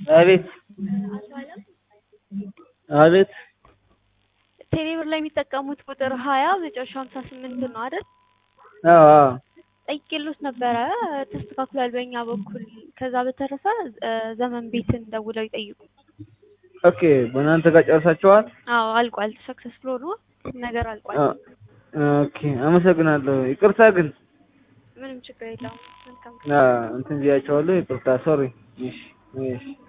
አቤት አቤት ቴሌብር ላይ የሚጠቀሙት ቁጥር 20 መጨረሻው 58 ነው አይደል? አዎ አዎ ጠይቄልዎት ነበረ ተስተካክሏል በእኛ በኩል። ከዛ በተረፈ ዘመን ቤትን ደውለው ይጠይቁ። ኦኬ በእናንተ ጋር ጨርሳችኋል? አዎ አልቋል። ሰክሰስፉል ሆኖ ነገር አልቋል። ኦኬ አመሰግናለሁ። ይቅርታ ግን ምንም ችግር የለውም። መልካም እንትን ብያቸዋለሁ። ይቅርታ ሶሪ። እሺ እሺ